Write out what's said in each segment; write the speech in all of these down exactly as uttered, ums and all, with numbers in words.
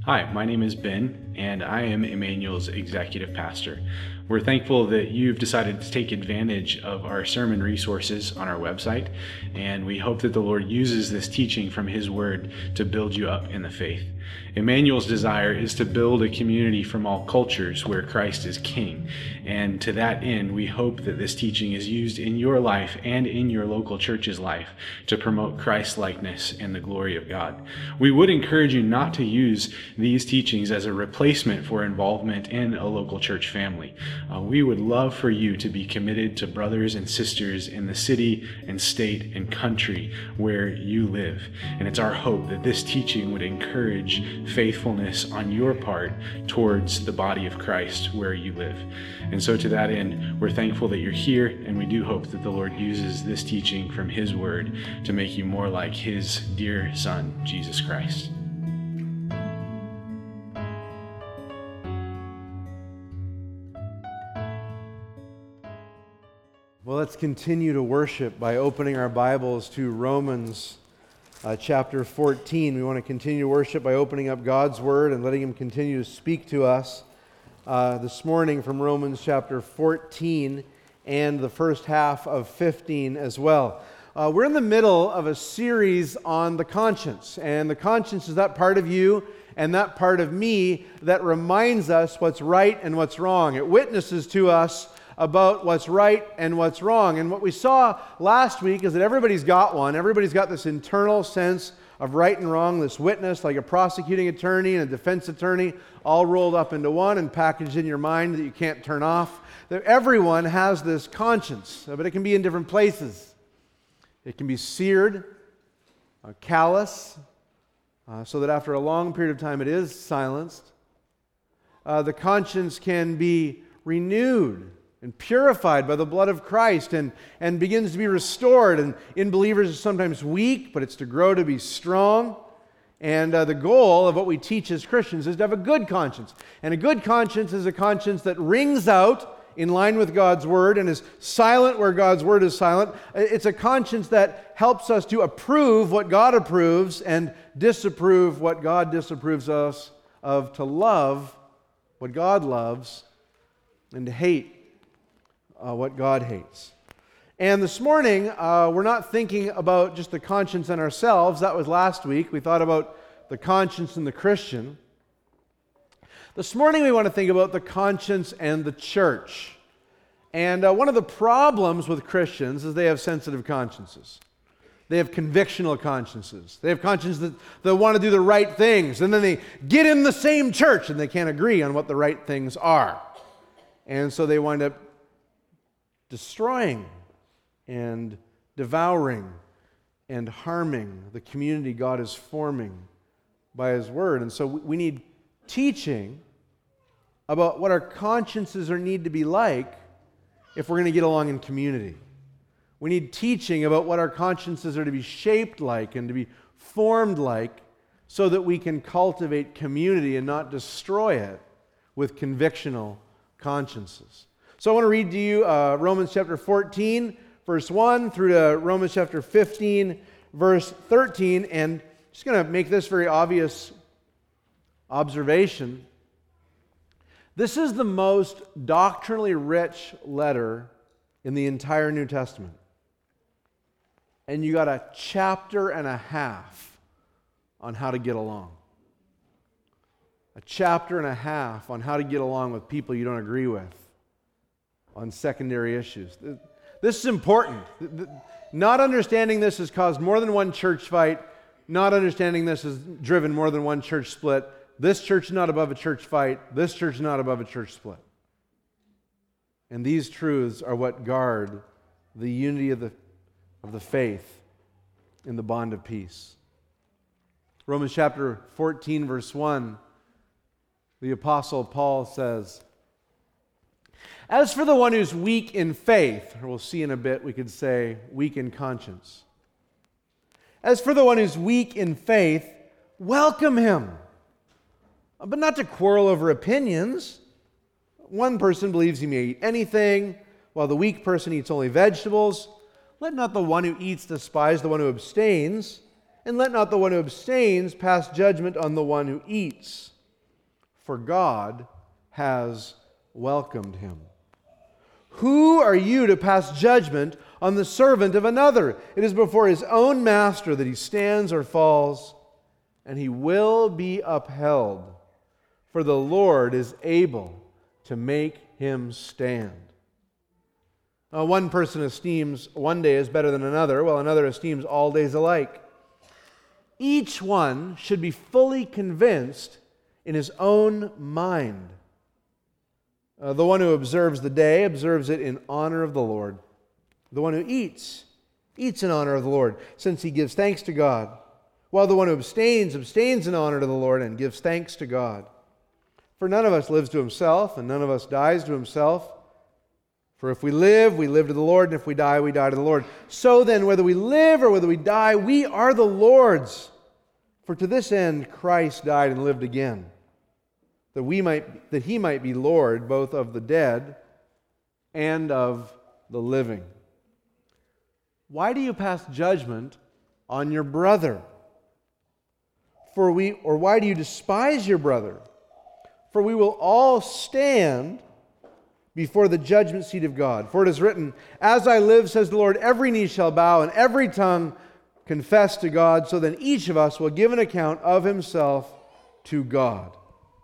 Hi, my name is Ben, and I am Emmanuel's executive pastor. We're thankful that you've decided to take advantage of our sermon resources on our website, and we hope that the Lord uses this teaching from His Word to build you up in the faith. Emmanuel's desire is to build a community from all cultures where Christ is King, and to that end, we hope that this teaching is used in your life and in your local church's life to promote Christ-likeness and the glory of God. We would encourage you not to use these teachings as a replacement for involvement in a local church family. Uh, we would love for you to be committed to brothers and sisters in the city and state and country where you live. And it's our hope that this teaching would encourage faithfulness on your part towards the body of Christ where you live. And so to that end, we're thankful that you're here, and we do hope that the Lord uses this teaching from His Word to make you more like His dear Son, Jesus Christ. Well, let's continue to worship by opening our Bibles to Romans uh, chapter fourteen. We want to continue to worship by opening up God's Word and letting Him continue to speak to us uh, this morning from Romans chapter fourteen and the first half of fifteen as well. Uh, we're in the middle of a series on the conscience, and the conscience is that part of you and that part of me that reminds us what's right and what's wrong. It witnesses to us about what's right and what's wrong. And what we saw last week is that everybody's got one. Everybody's got this internal sense of right and wrong, this witness, like a prosecuting attorney and a defense attorney, all rolled up into one and packaged in your mind that you can't turn off. That everyone has this conscience, but it can be in different places. It can be seared, uh, callous, uh, so that after a long period of time it is silenced. Uh, the conscience can be renewed and purified by the blood of Christ, and, and begins to be restored. And in believers is sometimes weak, but it's to grow to be strong. And uh, the goal of what we teach as Christians is to have a good conscience. And a good conscience is a conscience that rings out in line with God's Word and is silent where God's Word is silent. It's a conscience that helps us to approve what God approves and disapprove what God disapproves us of, to love what God loves and to hate Uh, what God hates. And this morning, uh, we're not thinking about just the conscience in ourselves. That was last week. We thought about the conscience in the Christian. This morning, we want to think about the conscience and the church. And uh, one of the problems with Christians is they have sensitive consciences. They have convictional consciences. They have consciences that, that want to do the right things, and then they get in the same church and they can't agree on what the right things are. And so they wind up destroying and devouring and harming the community God is forming by His Word. And so we need teaching about what our consciences are need to be like if we're going to get along in community. We need teaching about what our consciences are to be shaped like and to be formed like, so that we can cultivate community and not destroy it with convictional consciences. So I want to read to you uh, Romans chapter fourteen, verse one, through to Romans chapter fifteen, verse thirteen, and I'm just going to make this very obvious observation. This is the most doctrinally rich letter in the entire New Testament. And you got a chapter and a half on how to get along. A chapter and a half on how to get along with people you don't agree with on secondary issues. This is important. Not understanding this has caused more than one church fight. Not understanding this has driven more than one church split. This church is not above a church fight. This church is not above a church split. And these truths are what guard the unity of the, of the faith in the bond of peace. Romans chapter fourteen, verse one, the Apostle Paul says, "As for the one who's weak in faith," or we'll see in a bit, we could say weak in conscience. "As for the one who's weak in faith, welcome him, but not to quarrel over opinions. One person believes he may eat anything, while the weak person eats only vegetables. Let not the one who eats despise the one who abstains, And let not the one who abstains pass judgment on the one who eats, for God has welcomed him. Who are you to pass judgment on the servant of another? It is before his own master that he stands or falls, and he will be upheld, for the Lord is able to make him stand. Uh, one person esteems one day as better than another, while another esteems all days alike. Each one should be fully convinced in his own mind. Uh, the one who observes the day observes it in honor of the Lord. The one who eats, eats in honor of the Lord, since he gives thanks to God. While the one who abstains, abstains in honor to the Lord and gives thanks to God. For none of us lives to himself, and none of us dies to himself. For if we live, we live to the Lord, and if we die, we die to the Lord. So then, whether we live or whether we die, we are the Lord's. For to this end Christ died and lived again, that we might, that he might be Lord both of the dead and of the living. Why do you pass judgment on your brother? For we, or why do you despise your brother? For we will all stand before the judgment seat of God. For it is written, as I live, says the Lord, every knee shall bow and every tongue confess to God. So then each of us will give an account of himself to God.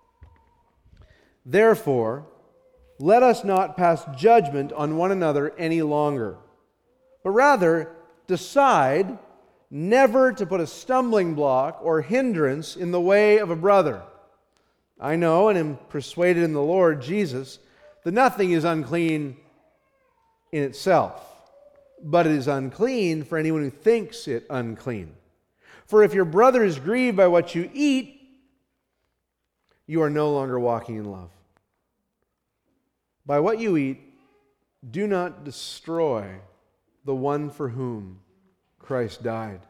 Therefore, let us not pass judgment on one another any longer, but rather decide never to put a stumbling block or hindrance in the way of a brother. I know and am persuaded in the Lord Jesus that nothing is unclean in itself, but it is unclean for anyone who thinks it unclean. For if your brother is grieved by what you eat, you are no longer walking in love. By what you eat, do not destroy the one for whom Christ died.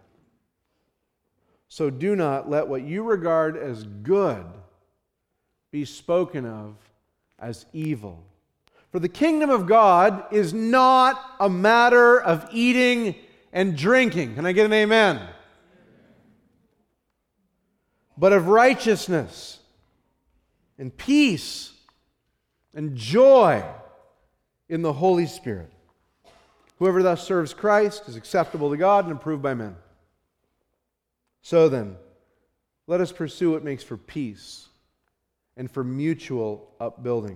So do not let what you regard as good be spoken of as evil. For the kingdom of God is not a matter of eating and drinking. Can I get an amen? But of righteousness and peace and joy in the Holy Spirit. Whoever thus serves Christ is acceptable to God and approved by men. So then, let us pursue what makes for peace and for mutual upbuilding.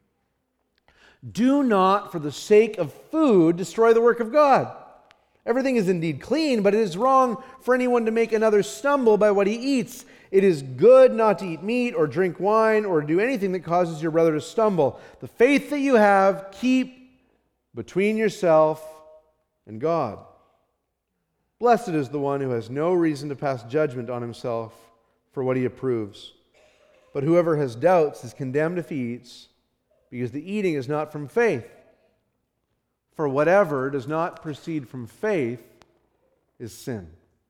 Do not, for the sake of food, destroy the work of God. Everything is indeed clean, but it is wrong for anyone to make another stumble by what he eats. It is good not to eat meat or drink wine or do anything that causes your brother to stumble. The faith that you have, keep between yourself and God. Blessed is the one who has no reason to pass judgment on himself for what he approves. But whoever has doubts is condemned if he eats, because the eating is not from faith. For whatever does not proceed from faith is sin.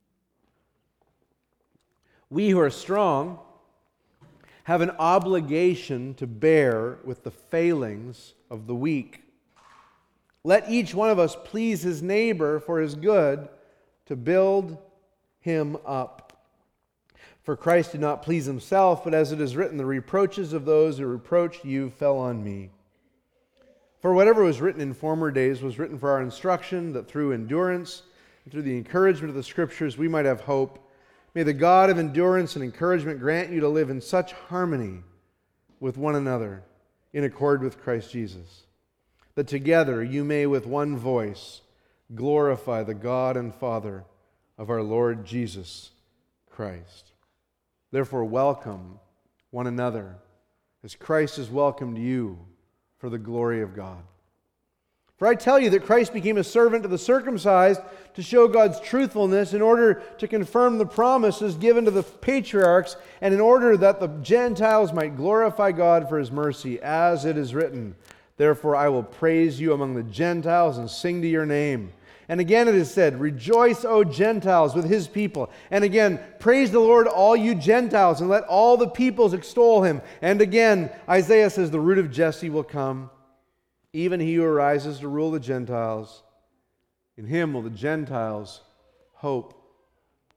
We who are strong have an obligation to bear with the failings of the weak. Let each one of us please his neighbor for his good, to build him up. For Christ did not please himself, but as it is written, the reproaches of those who reproached you fell on me. For whatever was written in former days was written for our instruction, that through endurance and through the encouragement of the Scriptures we might have hope. May the God of endurance and encouragement grant you to live in such harmony with one another, in accord with Christ Jesus, that together you may with one voice glorify the God and Father of our Lord Jesus Christ. Therefore, welcome one another as Christ has welcomed you for the glory of God. For I tell you that Christ became a servant to the circumcised to show God's truthfulness, in order to confirm the promises given to the patriarchs, and in order that the Gentiles might glorify God for his mercy, as it is written, therefore I will praise you among the Gentiles and sing to your name. And again it is said, rejoice, O Gentiles, with his people. And again, praise the Lord, all you Gentiles, and let all the peoples extol him. And again, Isaiah says, the root of Jesse will come, even he who arises to rule the Gentiles. In him will the Gentiles hope.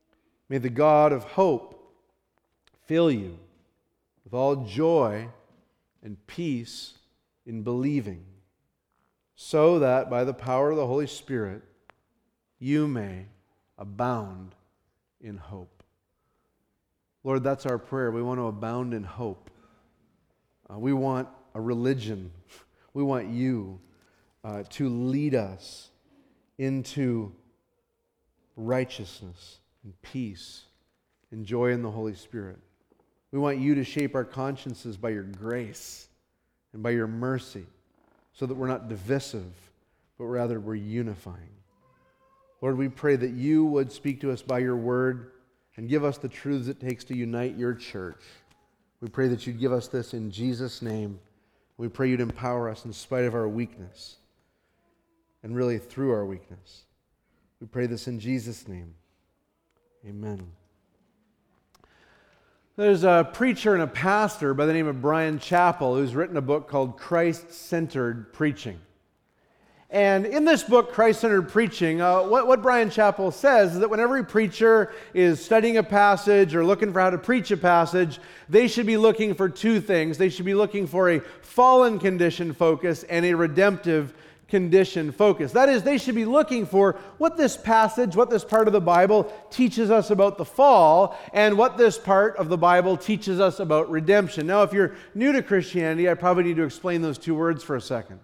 May the God of hope fill you with all joy and peace in believing, so that by the power of the Holy Spirit you may abound in hope. Lord, that's our prayer. We want to abound in hope. Uh, we want a religion. We want you uh, to lead us into righteousness and peace and joy in the Holy Spirit. We want you to shape our consciences by your grace and by your mercy, so that we're not divisive, but rather we're unifying. Lord, we pray that you would speak to us by your word and give us the truths it takes to unite your church. We pray that you'd give us this in Jesus' name. We pray you'd empower us in spite of our weakness, and really through our weakness. We pray this in Jesus' name. Amen. There's a preacher and a pastor by the name of Bryan Chapell who's written a book called Christ-Centered Preaching. And in this book, Christ-Centered Preaching, uh, what, what Bryan Chapell says is that whenever a preacher is studying a passage or looking for how to preach a passage, they should be looking for two things. They should be looking for a fallen condition focus and a redemptive condition focus. That is, they should be looking for what this passage, what this part of the Bible teaches us about the fall, and what this part of the Bible teaches us about redemption. Now, if you're new to Christianity, I probably need to explain those two words for a second.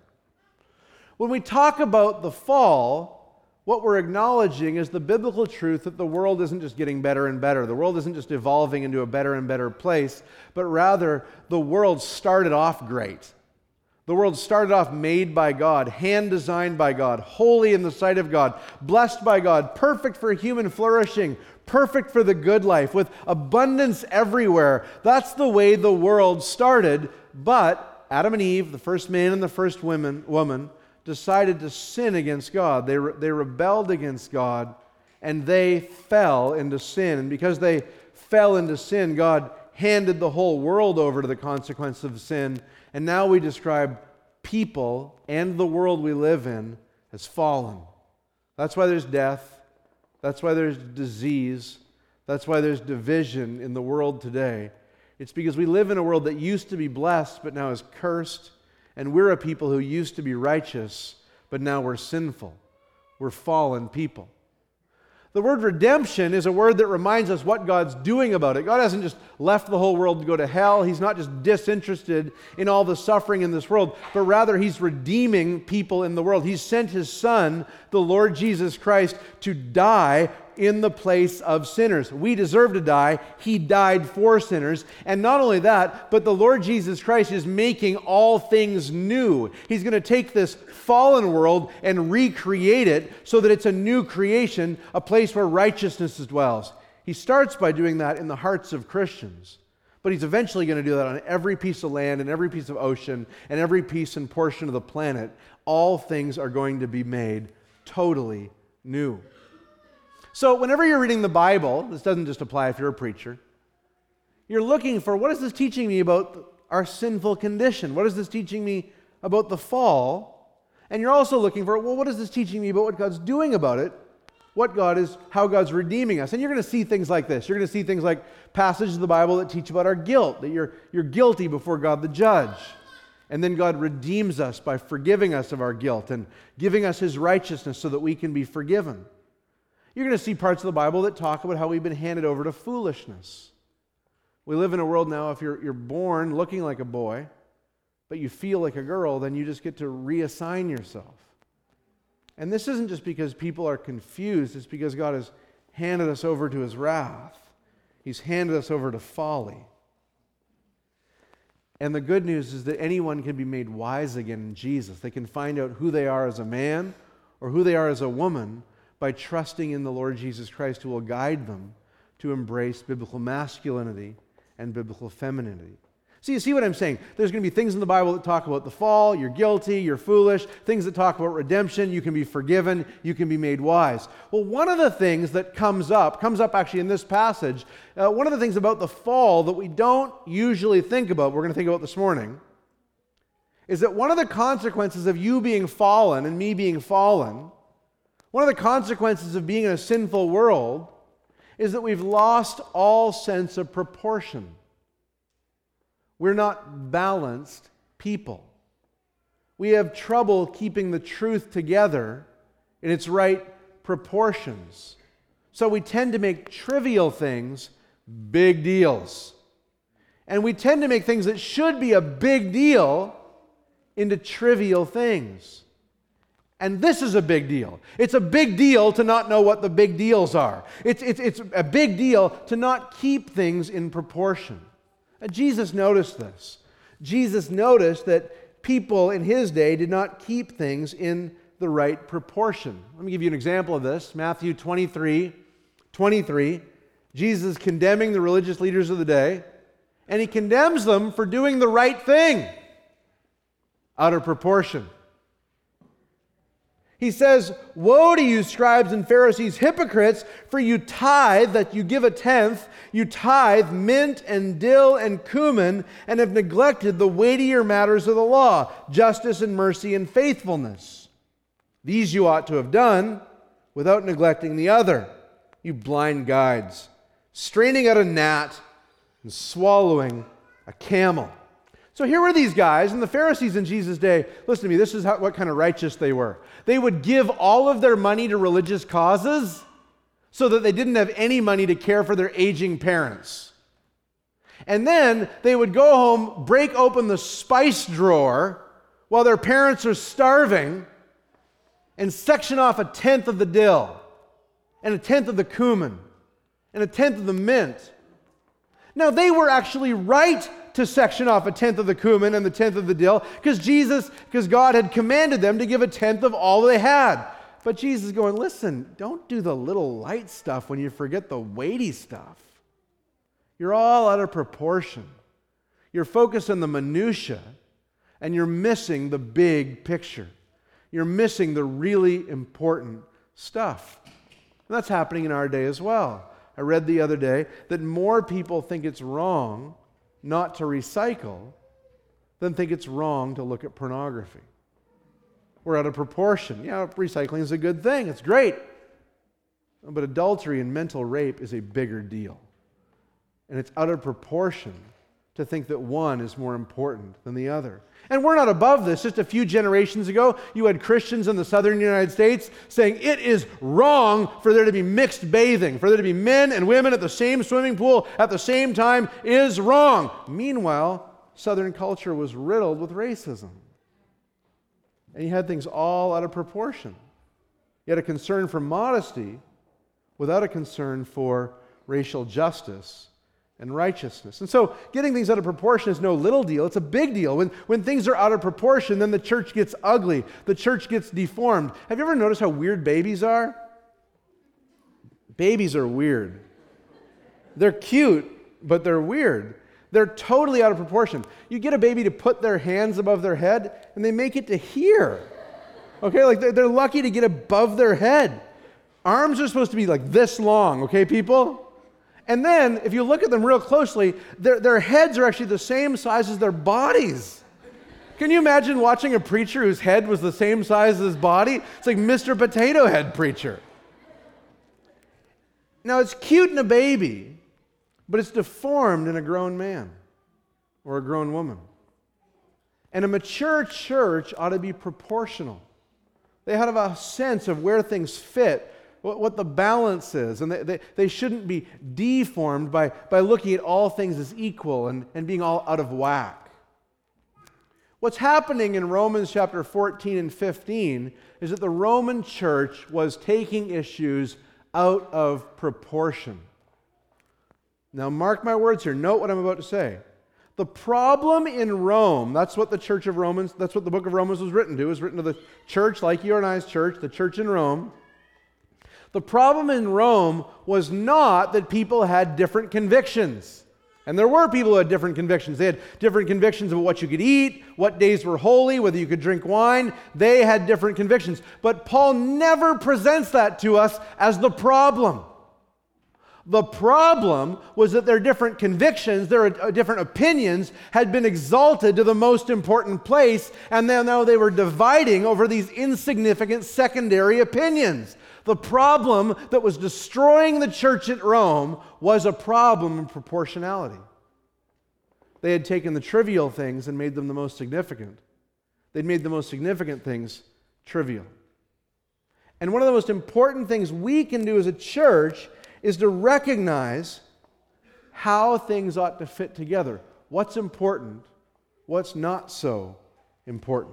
When we talk about the fall, what we're acknowledging is the biblical truth that the world isn't just getting better and better. The world isn't just evolving into a better and better place, but rather the world started off great. The world started off made by God, hand-designed by God, holy in the sight of God, blessed by God, perfect for human flourishing, perfect for the good life, with abundance everywhere. That's the way the world started, but Adam and Eve, the first man and the first woman, woman, decided to sin against God. They, re- they rebelled against God, and they fell into sin. And because they fell into sin, God handed the whole world over to the consequence of sin. And now we describe people and the world we live in as fallen. That's why there's death. That's why there's disease. That's why there's division in the world today. It's because we live in a world that used to be blessed but now is cursed. And we're a people who used to be righteous, but now we're sinful. We're fallen people. The word redemption is a word that reminds us what God's doing about it. God hasn't just left the whole world to go to hell. He's not just disinterested in all the suffering in this world, but rather He's redeeming people in the world. He's sent His Son, the Lord Jesus Christ, to die in the place of sinners. We deserve to die. He died for sinners. And not only that, but the Lord Jesus Christ is making all things new. He's going to take this fallen world and recreate it so that it's a new creation, a place where righteousness dwells. He starts by doing that in the hearts of Christians. But He's eventually going to do that on every piece of land and every piece of ocean and every piece and portion of the planet. All things are going to be made totally new. So whenever you're reading the Bible, this doesn't just apply if you're a preacher, you're looking for, what is this teaching me about our sinful condition? What is this teaching me about the fall? And you're also looking for, well, what is this teaching me about what God's doing about it? What God is, how God's redeeming us. And you're going to see things like this. You're going to see things like passages of the Bible that teach about our guilt, that you're, you're guilty before God the judge. And then God redeems us by forgiving us of our guilt and giving us His righteousness so that we can be forgiven. You're going to see parts of the Bible that talk about how we've been handed over to foolishness. We live in a world now, if you're, you're born looking like a boy, but you feel like a girl, then you just get to reassign yourself. And this isn't just because people are confused, it's because God has handed us over to His wrath. He's handed us over to folly. And the good news is that anyone can be made wise again in Jesus. They can find out who they are as a man or who they are as a woman by trusting in the Lord Jesus Christ, who will guide them to embrace biblical masculinity and biblical femininity. So you see what I'm saying? There's going to be things in the Bible that talk about the fall, you're guilty, you're foolish, things that talk about redemption, you can be forgiven, you can be made wise. Well, one of the things that comes up, comes up actually in this passage, uh, one of the things about the fall that we don't usually think about, we're going to think about this morning, is that one of the consequences of you being fallen and me being fallen, one of the consequences of being in a sinful world is that we've lost all sense of proportion. We're not balanced people. We have trouble keeping the truth together in its right proportions. So we tend to make trivial things big deals. And we tend to make things that should be a big deal into trivial things. And this is a big deal. It's a big deal to not know what the big deals are. It's, it's, it's a big deal to not keep things in proportion. And Jesus noticed this. Jesus noticed that people in his day did not keep things in the right proportion. Let me give you an example of this. Matthew twenty-three, twenty-three. Jesus is condemning the religious leaders of the day, and he condemns them for doing the right thing out of proportion. He says, "Woe to you, scribes and Pharisees, hypocrites, for you tithe, that you give a tenth, you tithe mint and dill and cumin, and have neglected the weightier matters of the law, justice and mercy and faithfulness. These you ought to have done without neglecting the other. You blind guides, straining out a gnat and swallowing a camel." So here were these guys, and the Pharisees in Jesus' day, listen to me, this is how, what kind of righteous they were. They would give all of their money to religious causes so that they didn't have any money to care for their aging parents. And then they would go home, break open the spice drawer while their parents are starving, and section off a tenth of the dill, and a tenth of the cumin, and a tenth of the mint. Now, they were actually right to section off a tenth of the cumin and the tenth of the dill, because Jesus, because God had commanded them to give a tenth of all they had. But Jesus is going, listen, don't do the little light stuff when you forget the weighty stuff. You're all out of proportion. You're focused on the minutia, and you're missing the big picture. You're missing the really important stuff. And that's happening in our day as well. I read the other day that more people think it's wrong not to recycle than think it's wrong to look at pornography. We're out of proportion. Yeah, recycling is a good thing. It's great. But adultery and mental rape is a bigger deal. And it's out of proportion to think that one is more important than the other. And we're not above this. Just a few generations ago, you had Christians in the southern United States saying it is wrong for there to be mixed bathing, for there to be men and women at the same swimming pool at the same time is wrong. Meanwhile, southern culture was riddled with racism. And you had things all out of proportion. You had a concern for modesty without a concern for racial justice and righteousness. And so getting things out of proportion is no little deal. It's a big deal. When, when things are out of proportion, then the church gets ugly. The church gets deformed. Have you ever noticed how weird babies are? Babies are weird. They're cute, but they're weird. They're totally out of proportion. You get a baby to put their hands above their head, and they make it to here. Okay, like they're, they're lucky to get above their head. Arms are supposed to be like this long, okay, people? And then, if you look at them real closely, their, their heads are actually the same size as their bodies. Can you imagine watching a preacher whose head was the same size as his body? It's like Mister Potato Head preacher. Now, it's cute in a baby, but it's deformed in a grown man or a grown woman. And a mature church ought to be proportional. They ought to have a sense of where things fit, what the balance is, and they, they, they shouldn't be deformed by, by looking at all things as equal and, and being all out of whack. What's happening in Romans chapter fourteen and fifteen is that the Roman church was taking issues out of proportion. Now mark my words here, note what I'm about to say. The problem in Rome, that's what the church of Romans, that's what the book of Romans was written to, it was written to the church like you and I's church, the church in Rome. The problem in Rome was not that people had different convictions. And there were people who had different convictions. They had different convictions of what you could eat, what days were holy, whether you could drink wine. They had different convictions. But Paul never presents that to us as the problem. The problem was that their different convictions, their different opinions had been exalted to the most important place, and then now they were dividing over these insignificant secondary opinions. The problem that was destroying the church at Rome was a problem of proportionality. They had taken the trivial things and made them the most significant. They'd made the most significant things trivial. And one of the most important things we can do as a church is to recognize how things ought to fit together. What's important, what's not so important.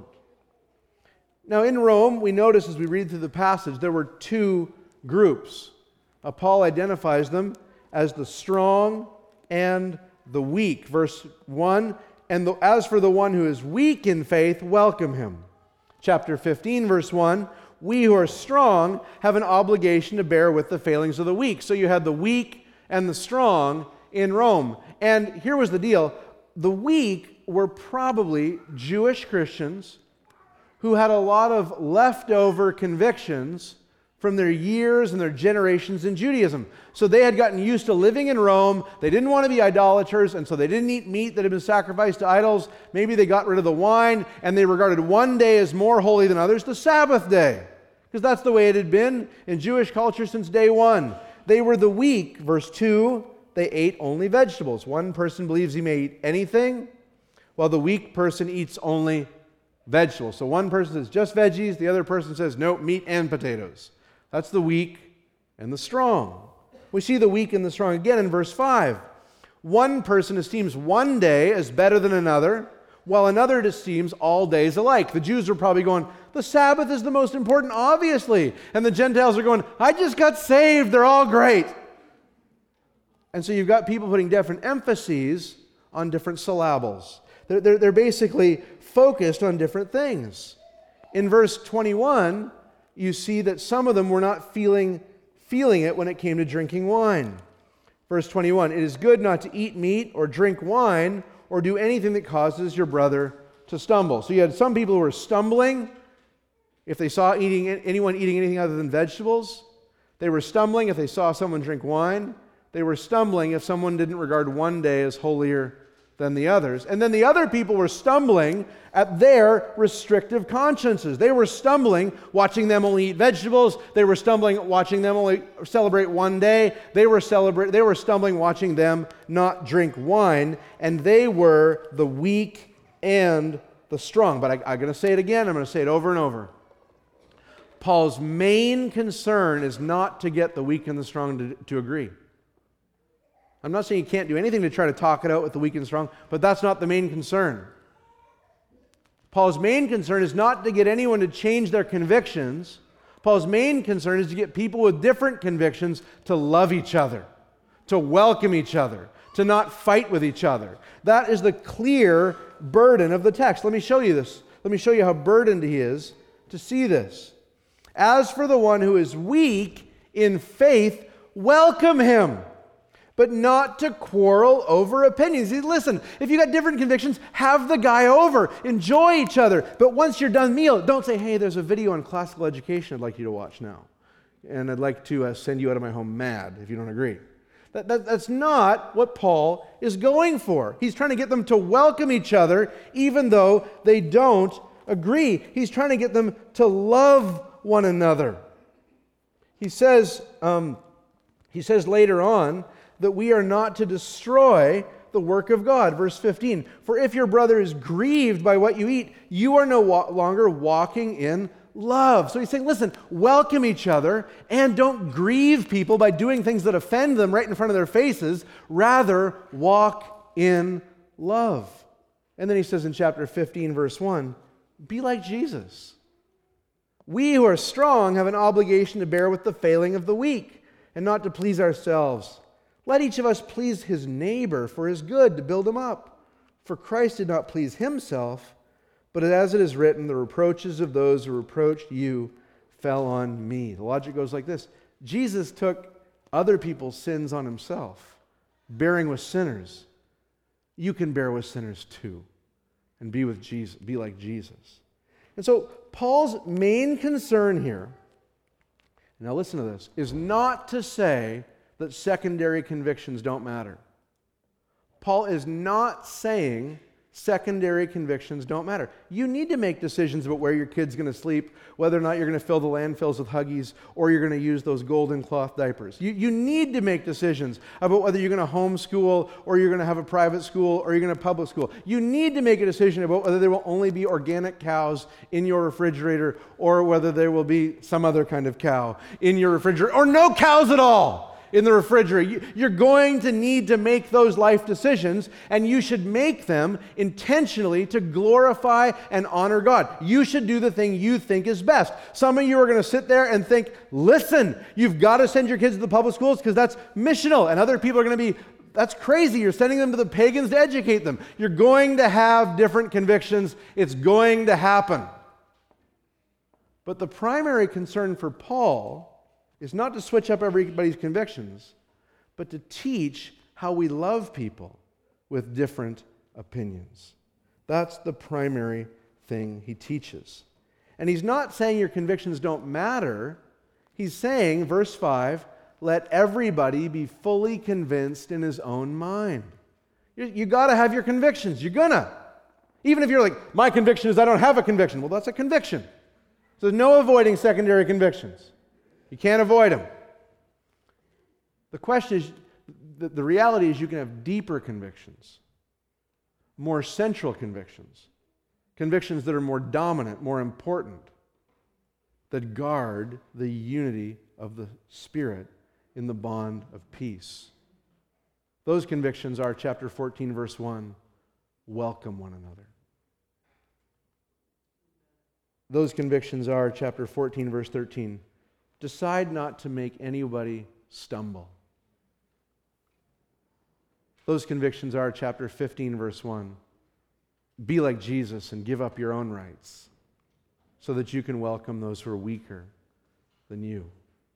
Now in Rome, we notice as we read through the passage, there were two groups. Uh, Paul identifies them as the strong and the weak. Verse one, and the, as for the one who is weak in faith, welcome him. Chapter fifteen, verse one, we who are strong have an obligation to bear with the failings of the weak. So you had the weak and the strong in Rome. And here was the deal. The weak were probably Jewish Christians who had a lot of leftover convictions from their years and their generations in Judaism. So they had gotten used to living in Rome. They didn't want to be idolaters, and so they didn't eat meat that had been sacrificed to idols. Maybe they got rid of the wine, and they regarded one day as more holy than others, the Sabbath day, because that's the way it had been in Jewish culture since day one. They were the weak. Verse two, they ate only vegetables. One person believes he may eat anything, while the weak person eats only vegetables. So one person says just veggies, the other person says no, meat and potatoes. That's the weak and the strong. We see the weak and the strong again in verse five. One person esteems one day as better than another, while another esteems all days alike. The Jews are probably going, the Sabbath is the most important, obviously. And the Gentiles are going, I just got saved, they're all great. And so you've got people putting different emphases on different syllables. They're, they're, they're basically focused on different things. In verse twenty-one, you see that some of them were not feeling, feeling it when it came to drinking wine. Verse twenty-one, it is good not to eat meat or drink wine or do anything that causes your brother to stumble. So you had some people who were stumbling if they saw eating anyone eating anything other than vegetables. They were stumbling if they saw someone drink wine. They were stumbling if someone didn't regard one day as holier than the others. And then the other people were stumbling at their restrictive consciences. They were stumbling watching them only eat vegetables. They were stumbling watching them only celebrate one day. They were celebrate they were stumbling watching them not drink wine, and they were the weak and the strong. But I, I'm going to say it again. I'm going to say it over and over. Paul's main concern is not to get the weak and the strong to, to agree. I'm not saying you can't do anything to try to talk it out with the weak and strong, but that's not the main concern. Paul's main concern is not to get anyone to change their convictions. Paul's main concern is to get people with different convictions to love each other, to welcome each other, to not fight with each other. That is the clear burden of the text. Let me show you this. Let me show you how burdened he is to see this. As for the one who is weak in faith, welcome him, but not to quarrel over opinions. Listen, if you got different convictions, have the guy over. Enjoy each other. But once you're done meal, don't say, hey, there's a video on classical education I'd like you to watch now. And I'd like to uh, send you out of my home mad if you don't agree. That, that, that's not what Paul is going for. He's trying to get them to welcome each other even though they don't agree. He's trying to get them to love one another. He says, um, he says later on, that we are not to destroy the work of God. Verse fifteen, for if your brother is grieved by what you eat, you are no wa- longer walking in love. So he's saying, listen, welcome each other and don't grieve people by doing things that offend them right in front of their faces. Rather, walk in love. And then he says in chapter fifteen, verse one, be like Jesus. We who are strong have an obligation to bear with the failing of the weak and not to please ourselves. Let each of us please his neighbor for his good, to build him up. For Christ did not please himself, but as it is written, the reproaches of those who reproached you fell on me. The logic goes like this. Jesus took other people's sins on himself, bearing with sinners. You can bear with sinners too, and be with Jesus, be like Jesus. And so Paul's main concern here, now listen to this, is not to say that secondary convictions don't matter. Paul is not saying Secondary convictions don't matter. You need to make decisions about where your kid's going to sleep, whether or not you're going to fill the landfills with Huggies, or you're going to use those golden cloth diapers. You, you need to make decisions about whether you're going to homeschool, or you're going to have a private school, or you're going to public school. You need to make a decision about whether there will only be organic cows in your refrigerator, or whether there will be some other kind of cow in your refrigerator, or no cows at all in the refrigerator. You're going to need to make those life decisions, and you should make them intentionally to glorify and honor God. You should do the thing you think is best. Some of you are going to sit there and think, listen, you've got to send your kids to the public schools because that's missional, and other people are going to be, that's crazy. You're sending them to the pagans to educate them. You're going to have different convictions. It's going to happen. But the primary concern for Paul is not to switch up everybody's convictions, but to teach how we love people with different opinions. That's the primary thing he teaches. And he's not saying your convictions don't matter. He's saying, verse five, let everybody be fully convinced in his own mind. You, you got to have your convictions. You're gonna. Even if you're like, my conviction is I don't have a conviction. Well, that's a conviction. So there's no avoiding secondary convictions. You can't avoid them. The question is, the, the reality is you can have deeper convictions, more central convictions, convictions that are more dominant, more important, that guard the unity of the Spirit in the bond of peace. Those convictions are, chapter fourteen, verse one, welcome one another. Those convictions are, chapter fourteen, verse thirteen, decide not to make anybody stumble. Those convictions are, chapter fifteen, verse one, be like Jesus and give up your own rights so that you can welcome those who are weaker than you.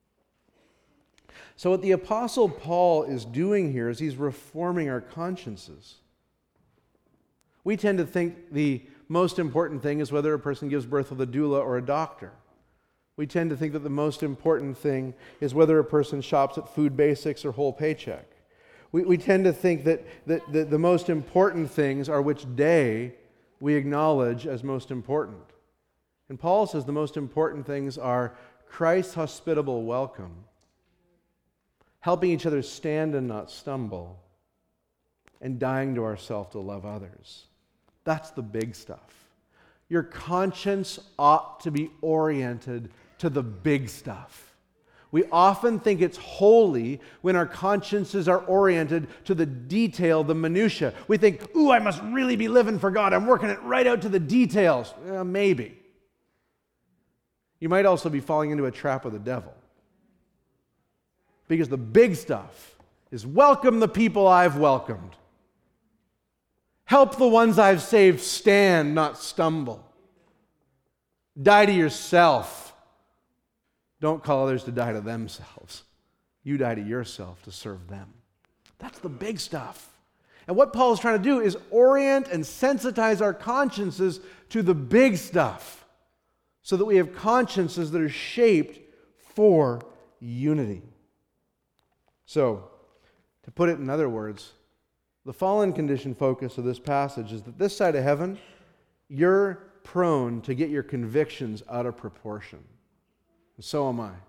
So what the Apostle Paul is doing here is he's reforming our consciences. We tend to think the most important thing is whether a person gives birth with a doula or a doctor. We tend to think that the most important thing is whether a person shops at Food Basics or Whole Paycheck. We, we tend to think that, that, that the most important things are which day we acknowledge as most important. And Paul says the most important things are Christ's hospitable welcome, helping each other stand and not stumble, and dying to ourselves to love others. That's the big stuff. Your conscience ought to be oriented to the big stuff. We often think it's holy when our consciences are oriented to the detail, the minutia. We think, ooh, I must really be living for God. I'm working it right out to the details. Uh, maybe. You might also be falling into a trap of the devil. Because the big stuff is welcome the people I've welcomed. Help the ones I've saved stand, not stumble. Die to yourself. Don't call others to die to themselves. You die to yourself to serve them. That's the big stuff. And what Paul is trying to do is orient and sensitize our consciences to the big stuff so that we have consciences that are shaped for unity. So, to put it in other words, the fallen condition focus of this passage is that this side of heaven, you're prone to get your convictions out of proportion. And so am I.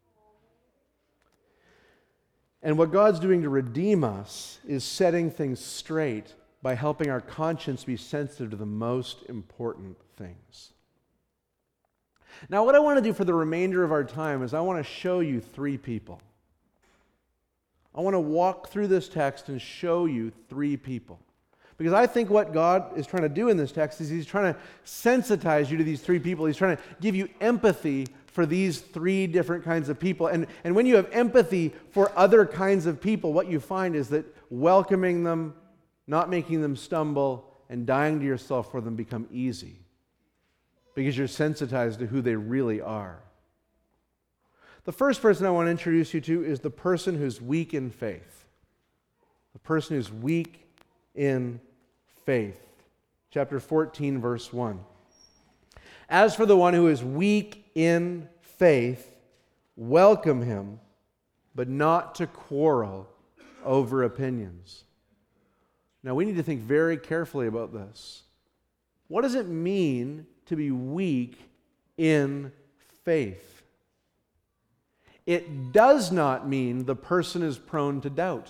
And what God's doing to redeem us is setting things straight by helping our conscience be sensitive to the most important things. Now, what I want to do for the remainder of our time is I want to show you three people. I want to walk through this text and show you three people. Because I think what God is trying to do in this text is He's trying to sensitize you to these three people. He's trying to give you empathy for these three different kinds of people. And, and when you have empathy for other kinds of people, what you find is that welcoming them, not making them stumble, and dying to yourself for them become easy. Because you're sensitized to who they really are. The first person I want to introduce you to is the person who's weak in faith. The person who's weak in faith. Chapter fourteen, verse one. As for the one who is weak in faith, welcome him, but not to quarrel over opinions. Now, we need to think very carefully about this. What does it mean to be weak in faith? It does not mean the person is prone to doubt.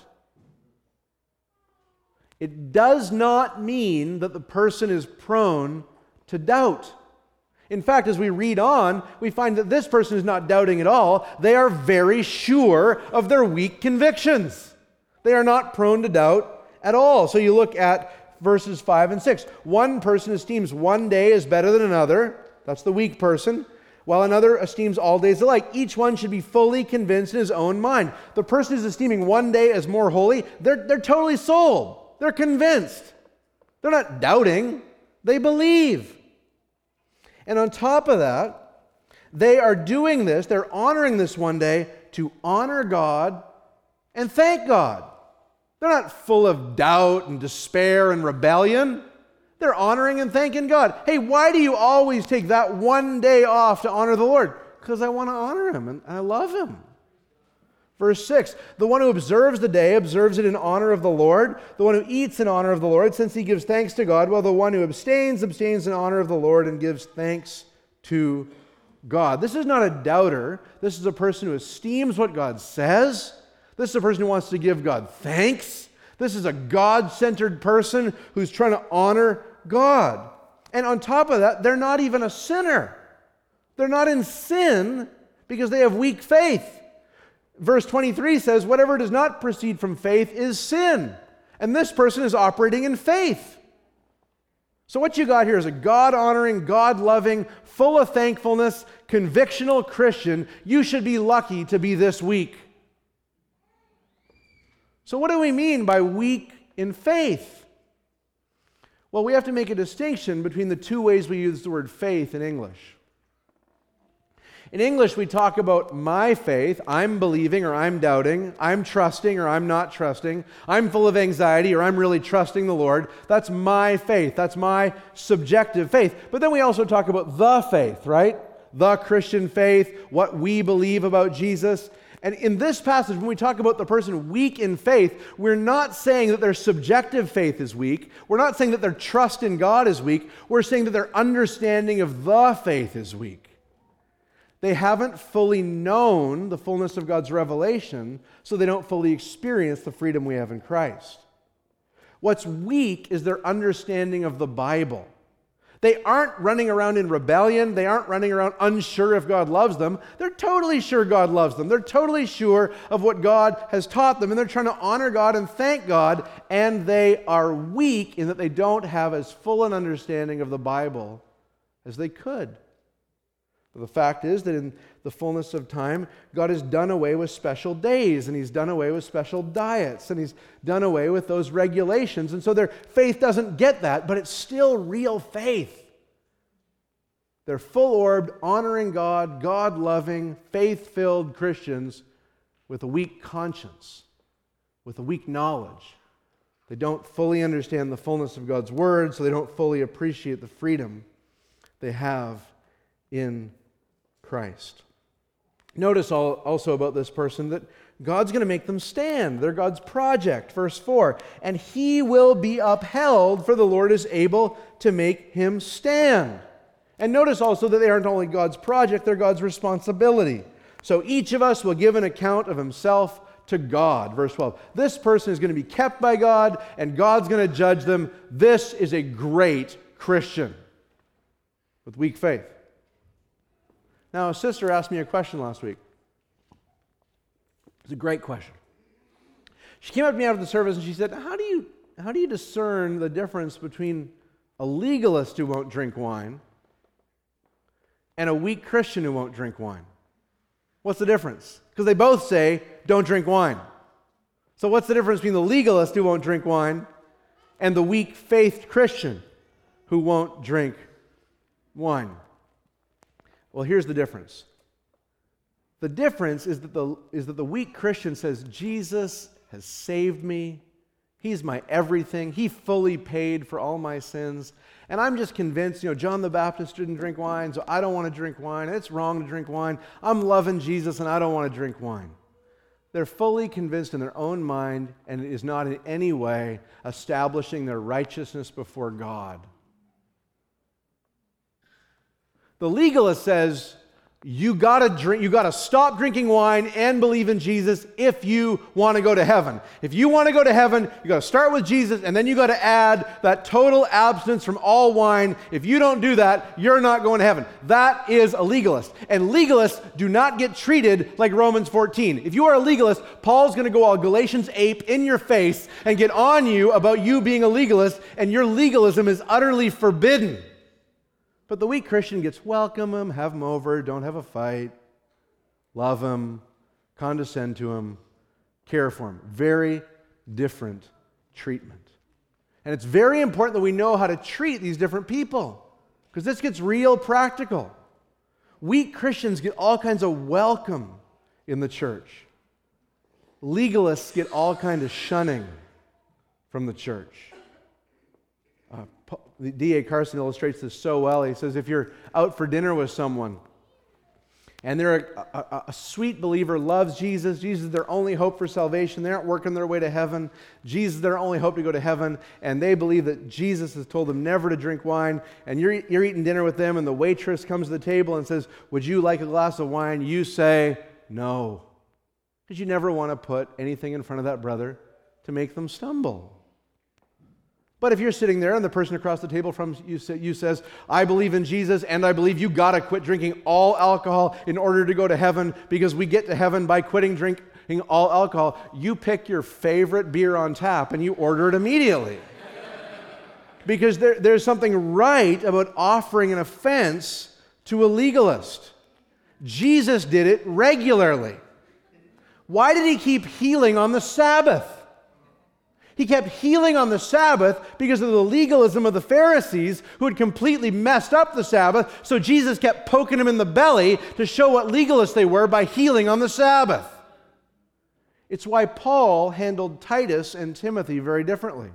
It does not mean that the person is prone to doubt. In fact, as we read on, we find that this person is not doubting at all. They are very sure of their weak convictions. They are not prone to doubt at all. So you look at verses five and six. One person esteems one day as better than another. That's the weak person. While another esteems all days alike. Each one should be fully convinced in his own mind. The person who's esteeming one day as more holy, they're, they're totally sold. They're convinced. They're not doubting. They believe. And on top of that, they are doing this, they're honoring this one day to honor God and thank God. They're not full of doubt and despair and rebellion. They're honoring and thanking God. Hey, why do you always take that one day off to honor the Lord? Because I want to honor Him and I love Him. Verse six, the one who observes the day observes it in honor of the Lord. The one who eats in honor of the Lord, since he gives thanks to God, while the one who abstains, abstains in honor of the Lord and gives thanks to God. This is not a doubter. This is a person who esteems what God says. This is a person who wants to give God thanks. This is a God-centered person who's trying to honor God. And on top of that, they're not even a sinner. They're not in sin because they have weak faith. Verse twenty-three says, whatever does not proceed from faith is sin. And this person is operating in faith. So what you got here is a God-honoring, God-loving, full of thankfulness, convictional Christian. You should be lucky to be this weak. So what do we mean by weak in faith? Well, we have to make a distinction between the two ways we use the word faith in English. In English, we talk about my faith. I'm believing or I'm doubting. I'm trusting or I'm not trusting. I'm full of anxiety or I'm really trusting the Lord. That's my faith. That's my subjective faith. But then we also talk about the faith, right? The Christian faith, what we believe about Jesus. And in this passage, when we talk about the person weak in faith, we're not saying that their subjective faith is weak. We're not saying that their trust in God is weak. We're saying that their understanding of the faith is weak. They haven't fully known the fullness of God's revelation, so they don't fully experience the freedom we have in Christ. What's weak is their understanding of the Bible. They aren't running around in rebellion. They aren't running around unsure if God loves them. They're totally sure God loves them. They're totally sure of what God has taught them, and they're trying to honor God and thank God, and they are weak in that they don't have as full an understanding of the Bible as they could. The fact is that in the fullness of time, God has done away with special days, and He's done away with special diets, and He's done away with those regulations. And so their faith doesn't get that, but it's still real faith. They're full-orbed, honoring God, God-loving, faith-filled Christians with a weak conscience, with a weak knowledge. They don't fully understand the fullness of God's Word, so they don't fully appreciate the freedom they have in Christ. Notice also about this person that God's going to make them stand. They're God's project. Verse four, and he will be upheld, for the Lord is able to make him stand. And notice also that they aren't only God's project, they're God's responsibility. So each of us will give an account of himself to God. Verse twelve, this person is going to be kept by God, and God's going to judge them. This is a great Christian with weak faith. Now, a sister asked me a question last week. It's a great question. She came up to me after the service and she said, how do you, how do you discern the difference between a legalist who won't drink wine and a weak Christian who won't drink wine? What's the difference? Because they both say, don't drink wine. So what's the difference between the legalist who won't drink wine and the weak-faithed Christian who won't drink wine? Well, here's the difference. The difference is that the, is that the weak Christian says, Jesus has saved me. He's my everything. He fully paid for all my sins. And I'm just convinced, you know, John the Baptist didn't drink wine, so I don't want to drink wine. It's wrong to drink wine. I'm loving Jesus and I don't want to drink wine. they're fully convinced in their own mind, and it is not in any way establishing their righteousness before God. The legalist says, you gotta drink, you gotta stop drinking wine and believe in Jesus if you want to go to heaven. If you want to go to heaven, you gotta start with Jesus, and then you gotta add that total abstinence from all wine. If you don't do that, you're not going to heaven. That is a legalist. And legalists do not get treated like Romans fourteen. If you are a legalist, Paul's gonna go all Galatians ape in your face and get on you about you being a legalist, and your legalism is utterly forbidden. But the weak Christian gets welcome him, have him over, don't have a fight, love him, condescend to him, care for him. Very different treatment. And it's very important that we know how to treat these different people, because this gets real practical. Weak Christians get all kinds of welcome in the church. Legalists get all kinds of shunning from the church. Uh, D A Carson illustrates this so well. He says, if you're out for dinner with someone and they're a, a, a sweet believer, loves Jesus, Jesus is their only hope for salvation, they aren't working their way to heaven, Jesus is their only hope to go to heaven, and they believe that Jesus has told them never to drink wine, and you're, you're eating dinner with them, and the waitress comes to the table and says, would you like a glass of wine? You say, no, because you never want to put anything in front of that brother to make them stumble. But if you're sitting there and the person across the table from you, say, you says, I believe in Jesus and I believe you got to quit drinking all alcohol in order to go to heaven, because we get to heaven by quitting drinking all alcohol, you pick your favorite beer on tap and you order it immediately. Because there, there's something right about offering an offense to a legalist. Jesus did it regularly. Why did he keep healing on the Sabbath? He kept healing on the Sabbath because of the legalism of the Pharisees, who had completely messed up the Sabbath. So Jesus kept poking them in the belly to show what legalists they were by healing on the Sabbath. It's why Paul handled Titus and Timothy very differently.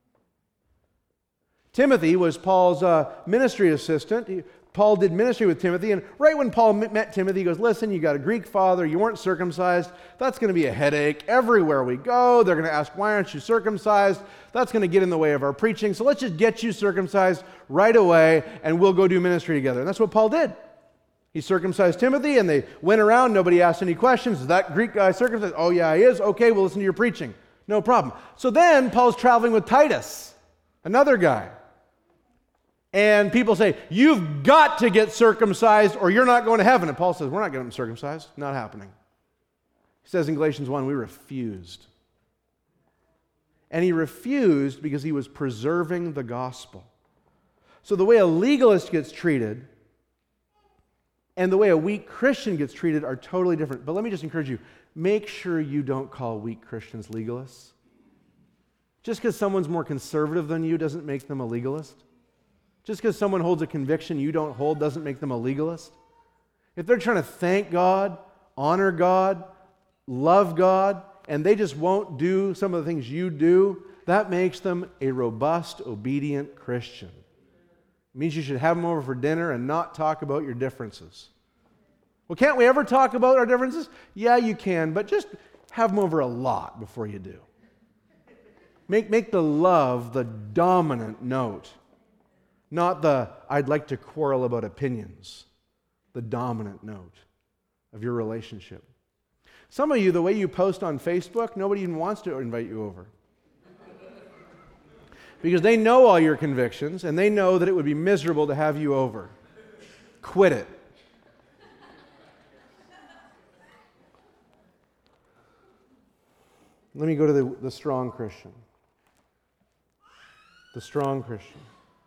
Timothy was Paul's uh, ministry assistant. He, Paul did ministry with Timothy, and right when Paul met Timothy, he goes, listen, you got a Greek father, you weren't circumcised, that's going to be a headache. Everywhere we go, they're going to ask, why aren't you circumcised? That's going to get in the way of our preaching, so let's just get you circumcised right away, and we'll go do ministry together. And that's what Paul did. He circumcised Timothy, and they went around, nobody asked any questions. Is that Greek guy circumcised? Oh yeah, he is. Okay, we'll listen to your preaching. No problem. So then, Paul's traveling with Titus, another guy. And people say, you've got to get circumcised or you're not going to heaven. And Paul says, we're not getting circumcised. Not happening. He says in Galatians one, we refused. And he refused because he was preserving the gospel. So the way a legalist gets treated and the way a weak Christian gets treated are totally different. But let me just encourage you, make sure you don't call weak Christians legalists. Just because someone's more conservative than you doesn't make them a legalist. Just because someone holds a conviction you don't hold doesn't make them a legalist. If they're trying to thank God, honor God, love God, and they just won't do some of the things you do, that makes them a robust, obedient Christian. It means you should have them over for dinner and not talk about your differences. Well, can't we ever talk about our differences? Yeah, you can, but just have them over a lot before you do. Make, make the love the dominant note. Not the, I'd like to quarrel about opinions, the dominant note of your relationship. Some of you, the way you post on Facebook, nobody even wants to invite you over. Because they know all your convictions, and they know that it would be miserable to have you over. Quit it. Let me go to the, the strong Christian. The strong Christian.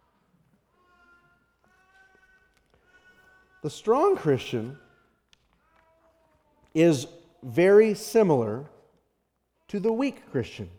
The strong Christian is very similar to the weak Christian.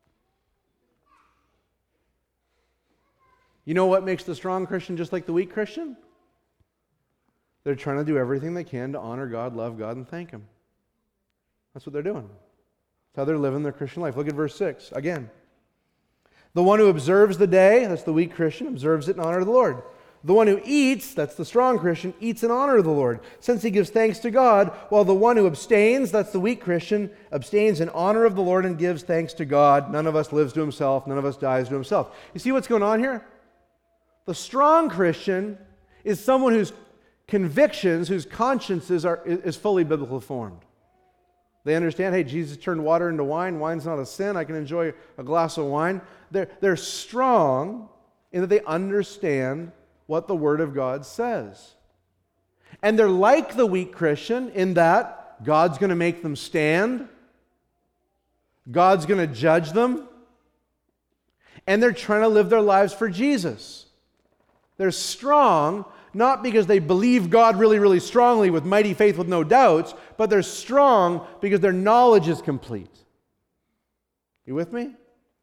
You know what makes the strong Christian just like the weak Christian? They're trying to do everything they can to honor God, love God, and thank Him. That's what they're doing. That's how they're living their Christian life. Look at verse six again. The one who observes the day, that's the weak Christian, observes it in honor of the Lord. The one who eats, that's the strong Christian, eats in honor of the Lord, since he gives thanks to God, while the one who abstains, that's the weak Christian, abstains in honor of the Lord and gives thanks to God. None of us lives to himself, none of us dies to himself. You see what's going on here? The strong Christian is someone whose convictions, whose consciences are is fully biblically formed. They understand, hey, Jesus turned water into wine. Wine's not a sin. I can enjoy a glass of wine. They're, they're strong in that they understand what the Word of God says. And they're like the weak Christian in that God's going to make them stand. God's going to judge them. And they're trying to live their lives for Jesus. They're strong, not because they believe God really, really strongly with mighty faith with no doubts, but they're strong because their knowledge is complete. You with me?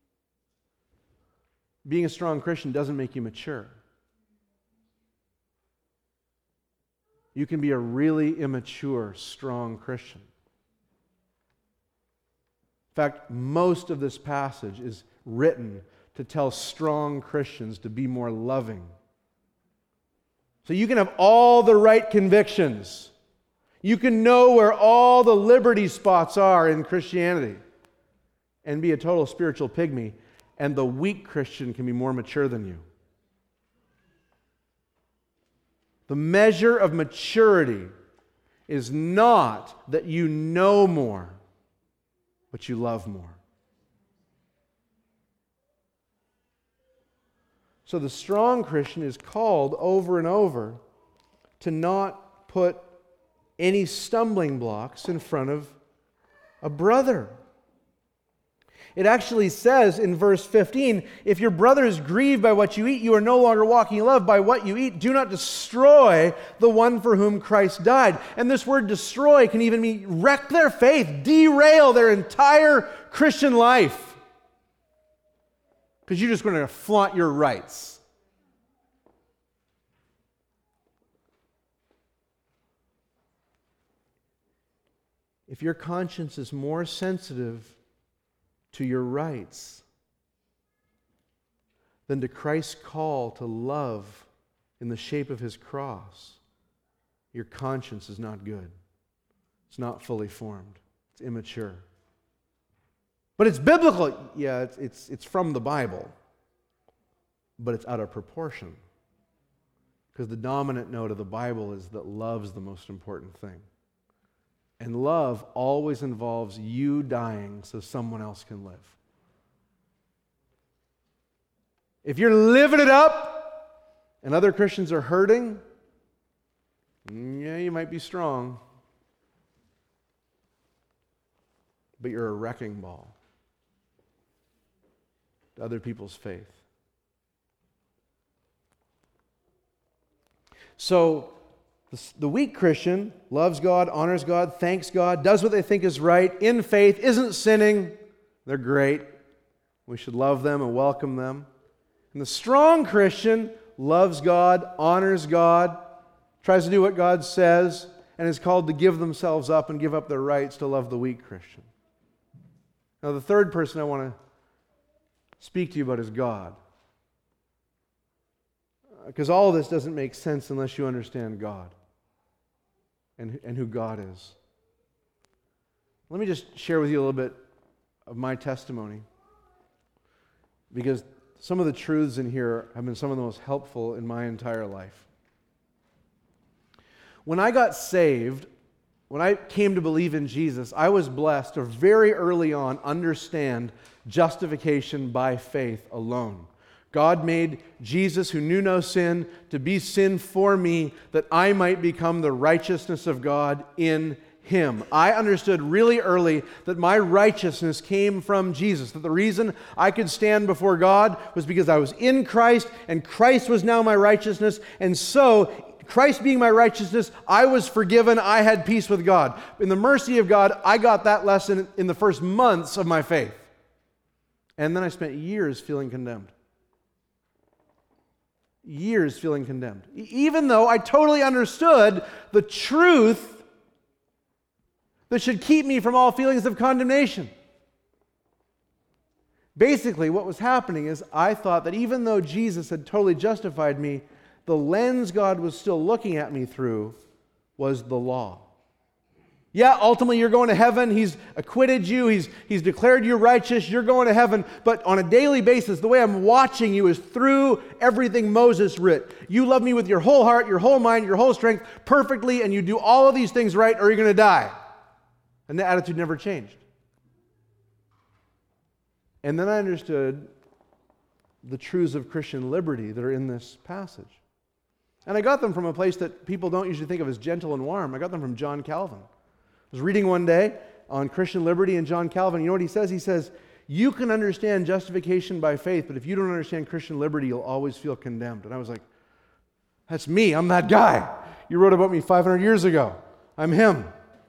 Being a strong Christian doesn't make you mature. You can be a really immature, strong Christian. In fact, most of this passage is written to tell strong Christians to be more loving. So you can have all the right convictions. You can know where all the liberty spots are in Christianity and be a total spiritual pygmy, and the weak Christian can be more mature than you. The measure of maturity is not that you know more, but you love more. So the strong Christian is called over and over to not put any stumbling blocks in front of a brother. It actually says in verse fifteen, if your brother is grieved by what you eat, you are no longer walking in love. By what you eat, do not destroy the one for whom Christ died. And this word destroy can even mean wreck their faith, derail their entire Christian life. Because you're just going to flaunt your rights. If your conscience is more sensitive to your rights than to Christ's call to love in the shape of his cross, your conscience is not good. It's not fully formed. It's immature. But it's biblical. Yeah, it's, it's, it's from the Bible. But it's out of proportion. Because the dominant note of the Bible is that love's the most important thing. And love always involves you dying so someone else can live. If you're living it up and other Christians are hurting, yeah, you might be strong. But you're a wrecking ball to other people's faith. So, the weak Christian loves God, honors God, thanks God, does what they think is right, in faith, isn't sinning. They're great. We should love them and welcome them. And the strong Christian loves God, honors God, tries to do what God says, and is called to give themselves up and give up their rights to love the weak Christian. Now, the third person I want to speak to you about is God. Because all of this doesn't make sense unless you understand God and, and who God is. Let me just share with you a little bit of my testimony, because some of the truths in here have been some of the most helpful in my entire life. When I got saved, when I came to believe in Jesus, I was blessed to very early on understand justification by faith alone. God made Jesus, who knew no sin, to be sin for me, that I might become the righteousness of God in Him. I understood really early that my righteousness came from Jesus, that the reason I could stand before God was because I was in Christ, and Christ was now my righteousness, and so Christ being my righteousness, I was forgiven, I had peace with God. In the mercy of God, I got that lesson in the first months of my faith. And then I spent years feeling condemned. Years feeling condemned. Even though I totally understood the truth that should keep me from all feelings of condemnation. Basically, what was happening is I thought that even though Jesus had totally justified me, the lens God was still looking at me through was the law. Yeah, ultimately you're going to heaven. He's acquitted you. He's, he's declared you righteous. You're going to heaven. But on a daily basis, the way I'm watching you is through everything Moses writ. You love me with your whole heart, your whole mind, your whole strength perfectly, and you do all of these things right or you're going to die. And the attitude never changed. And then I understood the truths of Christian liberty that are in this passage. And I got them from a place that people don't usually think of as gentle and warm. I got them from John Calvin. I was reading one day on Christian liberty and John Calvin. You know what he says? He says, you can understand justification by faith, but if you don't understand Christian liberty, you'll always feel condemned. And I was like, that's me. I'm that guy. You wrote about me five hundred years ago. I'm him.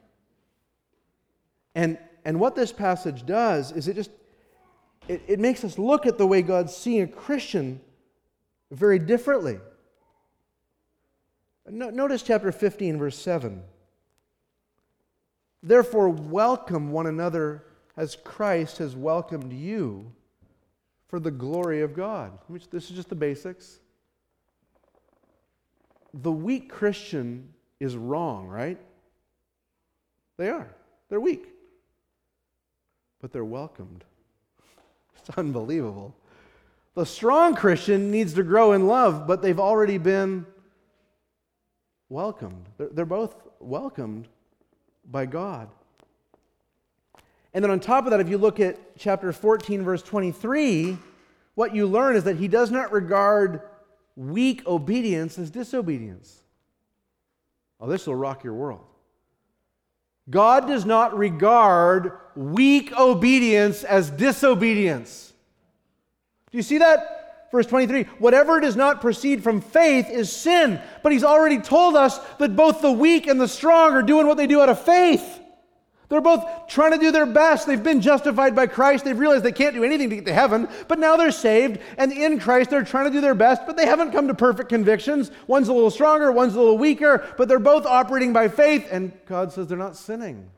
And, and what this passage does is it just, it, it makes us look at the way God's seeing a Christian very differently. No, notice chapter fifteen, verse seven. Therefore, welcome one another as Christ has welcomed you for the glory of God. Which, this is just the basics. The weak Christian is wrong, right? They are. They're weak. But they're welcomed. It's unbelievable. The strong Christian needs to grow in love, but they've already been welcomed. They're, they're both welcomed by God. And then on top of that, if you look at chapter fourteen, verse twenty-three, what you learn is that he does not regard weak obedience as disobedience. Oh, this will rock your world. God does not regard weak obedience as disobedience. Do you see that? Verse twenty-three, whatever does not proceed from faith is sin. But he's already told us that both the weak and the strong are doing what they do out of faith. They're both trying to do their best. They've been justified by Christ. They've realized they can't do anything to get to heaven, but now they're saved. And in Christ, they're trying to do their best, but they haven't come to perfect convictions. One's a little stronger, one's a little weaker, but they're both operating by faith. And God says they're not sinning.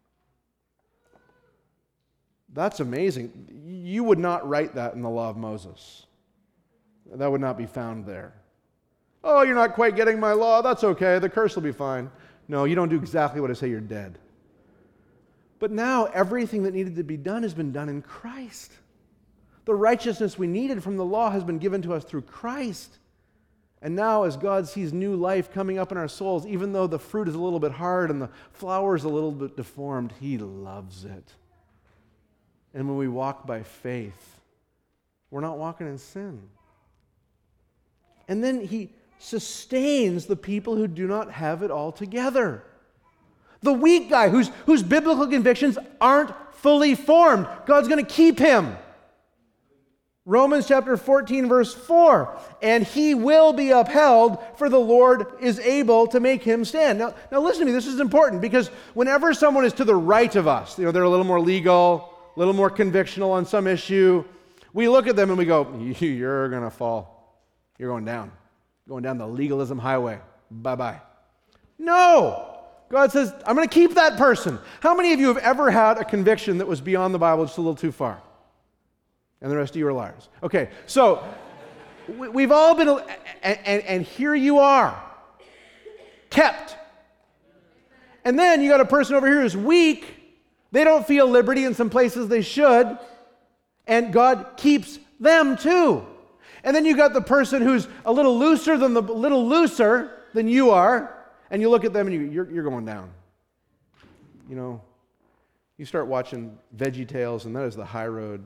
That's amazing. You would not write that in the law of Moses. That would not be found there. Oh, you're not quite getting my law. That's okay. The curse will be fine. No, you don't do exactly what I say. You're dead. But now everything that needed to be done has been done in Christ. The righteousness we needed from the law has been given to us through Christ. And now as God sees new life coming up in our souls, even though the fruit is a little bit hard and the flower is a little bit deformed, He loves it. And when we walk by faith, we're not walking in sin. And then He sustains the people who do not have it all together. The weak guy whose, whose biblical convictions aren't fully formed, God's going to keep him. Romans chapter fourteen, verse four, and he will be upheld, for the Lord is able to make him stand. Now, now listen to me, this is important, because whenever someone is to the right of us, you know, they're a little more legal, a little more convictional on some issue, we look at them and we go, you're going to fall. You're going down. Going down the legalism highway. Bye-bye. No! God says, I'm going to keep that person. How many of you have ever had a conviction that was beyond the Bible, just a little too far? And the rest of you are liars. Okay, so we've all been, and, and, and here you are, kept. And then you got a person over here who's weak. They don't feel liberty in some places they should. And God keeps them too. And then you got the person who's a little looser than the little looser than you are. And you look at them and you, you're, you're going down. You know, you start watching Veggie Tales, and that is the high road.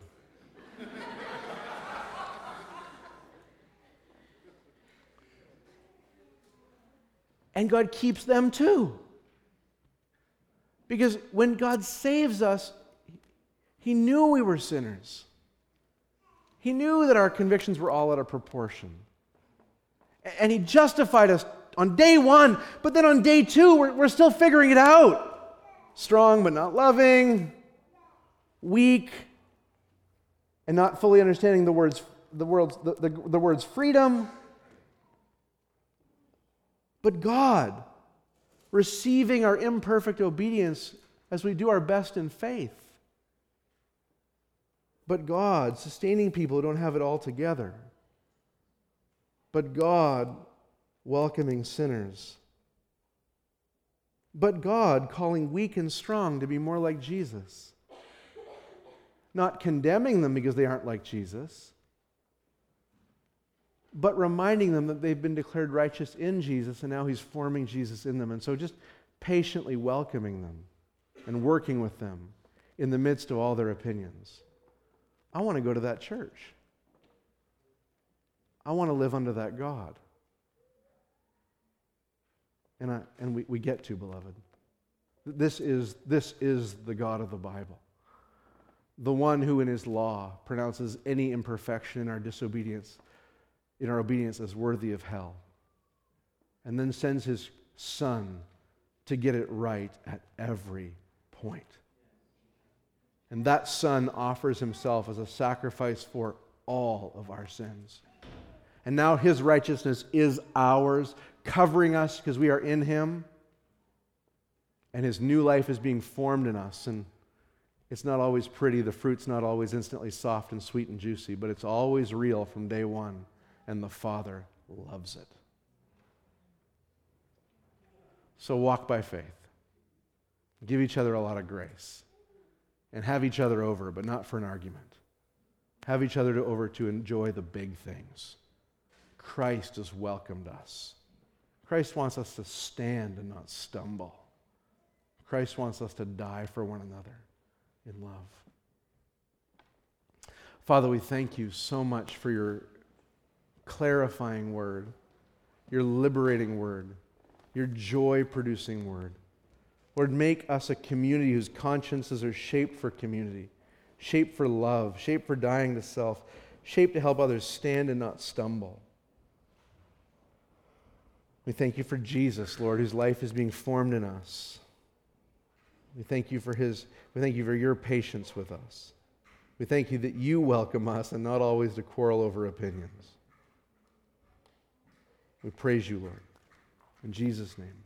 And God keeps them too. Because when God saves us, He knew we were sinners. He knew that our convictions were all out of proportion. And He justified us on day one, but then on day two, we're, we're still figuring it out. Strong but not loving, weak, and not fully understanding the words, the words, the, the, the words freedom. But God, receiving our imperfect obedience as we do our best in faith. But God, sustaining people who don't have it all together. But God, welcoming sinners. But God calling weak and strong to be more like Jesus. Not condemning them because they aren't like Jesus, but reminding them that they've been declared righteous in Jesus, and now he's forming Jesus in them. And so just patiently welcoming them and working with them in the midst of all their opinions. I want to go to that church. I want to live under that God. And, I, and we, we get to, beloved. This is, this is the God of the Bible. The one who in his law pronounces any imperfection in our disobedience, in our obedience as worthy of hell. And then sends his Son to get it right at every point. And that Son offers himself as a sacrifice for all of our sins. And now his righteousness is ours, covering us because we are in him. And his new life is being formed in us. And it's not always pretty. The fruit's not always instantly soft and sweet and juicy, but it's always real from day one. And the Father loves it. So walk by faith. Give each other a lot of grace. And have each other over, but not for an argument. Have each other to over to enjoy the big things. Christ has welcomed us. Christ wants us to stand and not stumble. Christ wants us to die for one another in love. Father, we thank you so much for your clarifying word, your liberating word, your joy-producing word. Lord, make us a community whose consciences are shaped for community, shaped for love, shaped for dying to self, shaped to help others stand and not stumble. We thank you for Jesus, Lord, whose life is being formed in us. We thank you for his, we thank you for your patience with us. We thank you that you welcome us and not always to quarrel over opinions. We praise you, Lord. In Jesus' name.